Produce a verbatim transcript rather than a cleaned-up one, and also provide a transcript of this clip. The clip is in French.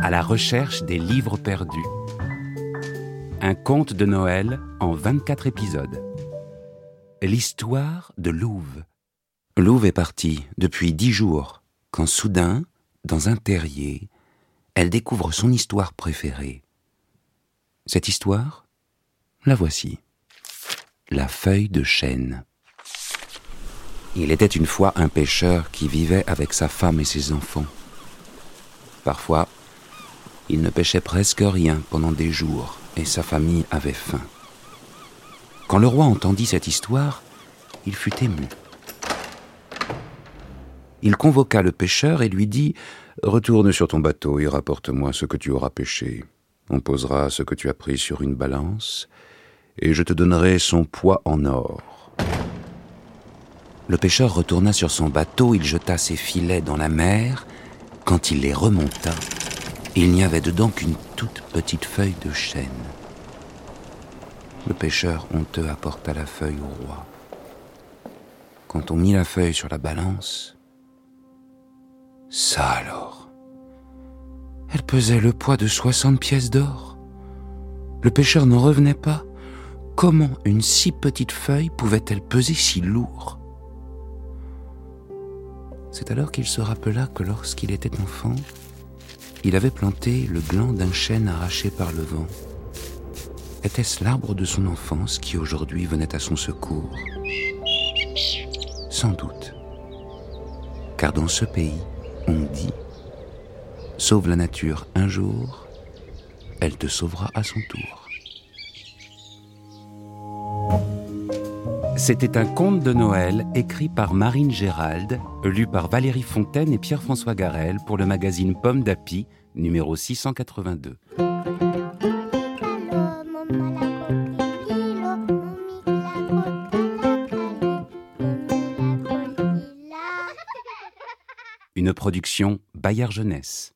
à la recherche des livres perdus. Un conte de Noël en vingt-quatre épisodes. L'histoire de Louve. Louve est partie depuis dix jours, quand soudain, dans un terrier, elle découvre son histoire préférée. Cette histoire, la voici. La feuille de chêne. Il était une fois un pêcheur qui vivait avec sa femme et ses enfants. Parfois, il ne pêchait presque rien pendant des jours et sa famille avait faim. Quand le roi entendit cette histoire, il fut ému. Il convoqua le pêcheur et lui dit « Retourne sur ton bateau et rapporte-moi ce que tu auras pêché. On posera ce que tu as pris sur une balance et je te donnerai son poids en or. » Le pêcheur retourna sur son bateau, il jeta ses filets dans la mer. Quand il les remonta, il n'y avait dedans qu'une toute petite feuille de chêne. Le pêcheur honteux apporta la feuille au roi. Quand on mit la feuille sur la balance, ça alors, elle pesait le poids de soixante pièces d'or. Le pêcheur n'en revenait pas. Comment une si petite feuille pouvait-elle peser si lourd ? C'est alors qu'il se rappela que lorsqu'il était enfant, il avait planté le gland d'un chêne arraché par le vent. Était-ce l'arbre de son enfance qui aujourd'hui venait à son secours ? Sans doute. Car dans ce pays, on dit « Sauve la nature un jour, elle te sauvera à son tour ». C'était un conte de Noël écrit par Marine Gérald, lu par Valérie Fontaine et Pierre-François Garel pour le magazine Pomme d'Api, numéro six cent quatre-vingt-deux. Une production Bayard Jeunesse.